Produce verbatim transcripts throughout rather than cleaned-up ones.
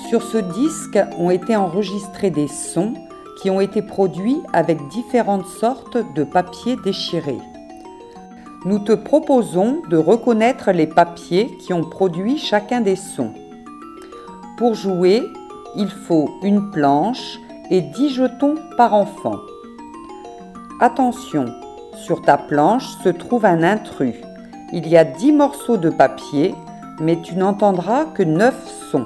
Sur ce disque ont été enregistrés des sons qui ont été produits avec différentes sortes de papier déchiré. Nous te proposons de reconnaître les papiers qui ont produit chacun des sons. Pour jouer, il faut une planche et dix jetons par enfant. Attention, sur ta planche se trouve un intrus. Il y a dix morceaux de papier, mais tu n'entendras que neuf sons.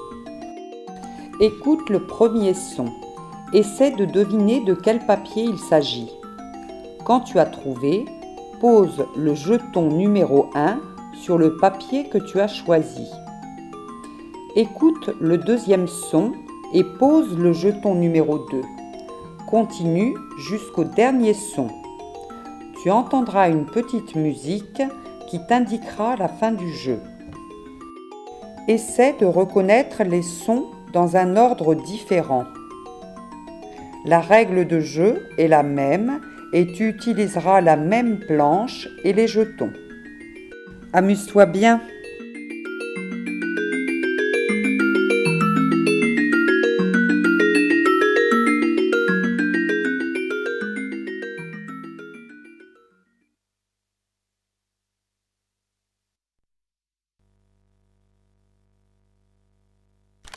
Écoute le premier son. Essaie de deviner de quel papier il s'agit. Quand tu as trouvé, pose le jeton numéro un sur le papier que tu as choisi. Écoute le deuxième son et pose le jeton numéro deux. Continue jusqu'au dernier son. Tu entendras une petite musique qui t'indiquera la fin du jeu. Essaie de reconnaître les sons dans un ordre différent. La règle de jeu est la même et tu utiliseras la même planche et les jetons. Amuse-toi bien!